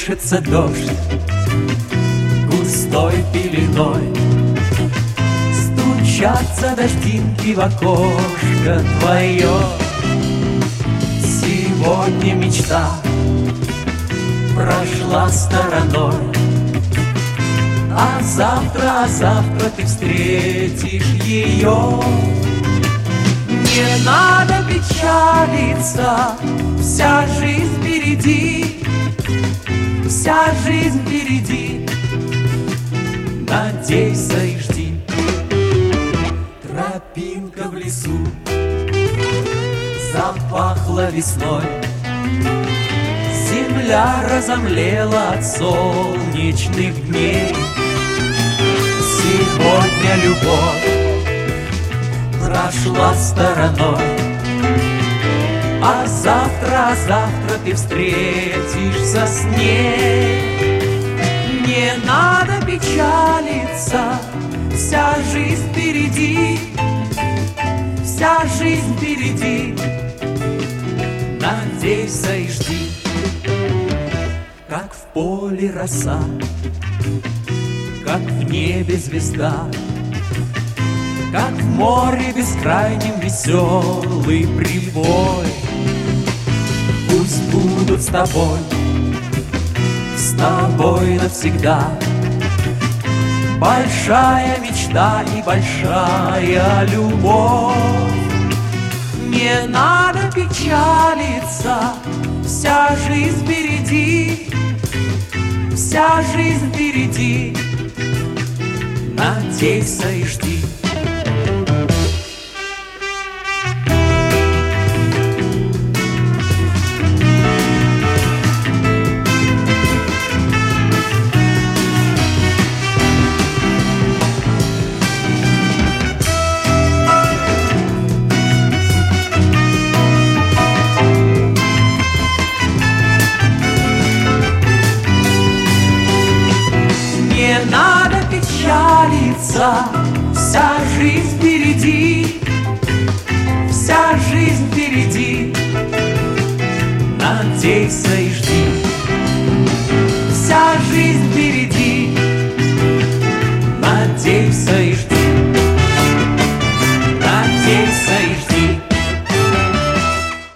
колышется дождь густой пеленой, стучатся дождинки в окошко твое. Сегодня мечта прошла стороной, а завтра ты встретишь ее. Не надо печалиться, вся жизнь впереди, вся жизнь впереди. Надейся и жди. Тропинка в лесу запахла весной, земля разомлела от солнечных дней. Сегодня любовь прошла стороной, а завтра ты встретишься с ней. Не надо печалиться, вся жизнь впереди, вся жизнь впереди. Надейся и жди. Как в поле роса, как в небе звезда, как в море бескрайнем веселый прибой. Пусть будут с тобой навсегда большая мечта и большая любовь. Не надо печалиться, вся жизнь впереди, вся жизнь впереди. Надейся и жди. Не надо печалиться, вся жизнь впереди, вся жизнь впереди. Надейся и жди.